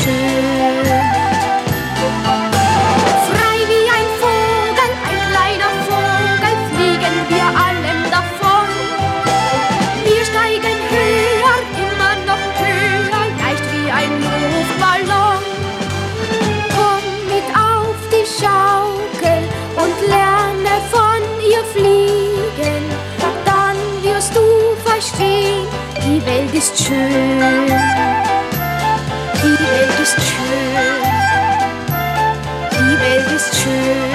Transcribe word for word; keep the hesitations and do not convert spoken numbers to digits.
schön. Frei wie ein Vogel, ein kleiner Vogel, fliegen wir allem davon. Wir steigen höher, immer noch höher, leicht wie ein Luftballon. Komm mit auf die Schaukel und lerne von ihr fliegen, dann wirst du verstehen, die Welt ist schön. Die Welt ist schön. Die Welt ist schön.